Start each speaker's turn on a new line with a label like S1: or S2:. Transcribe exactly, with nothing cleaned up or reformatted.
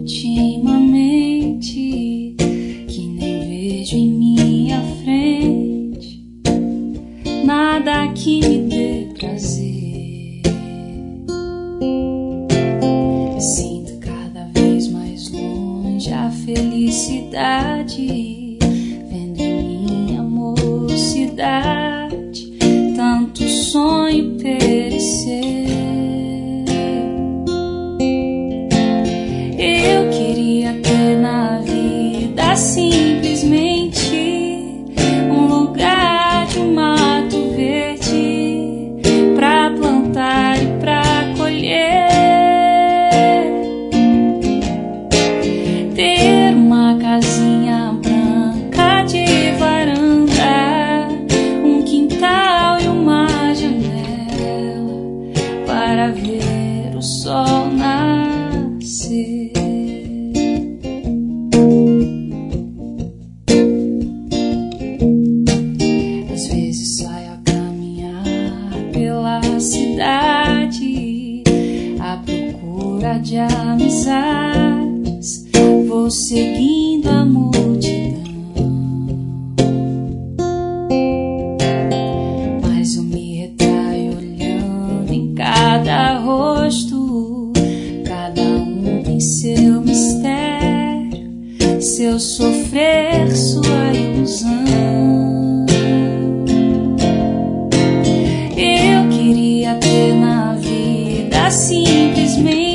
S1: ultimamente que nem vejo em minha frente nada que me dê prazer. Sinto cada vez mais longe a felicidade, vendo em minha mocidade tanto sonho perecer. Eu queria ter na vida simplesmente um lugar de um mato verde pra plantar e pra colher, ter uma casinha branca de varanda, um quintal e uma janela para ver o sol nascer. Às vezes saio a caminhar pela cidade à procura de amizades, vou seguindo a multidão, mas eu me retraio olhando em cada rosto, cada um tem seu mistério, seu sofrer, sua ilusão. Eu queria ter na vida simplesmente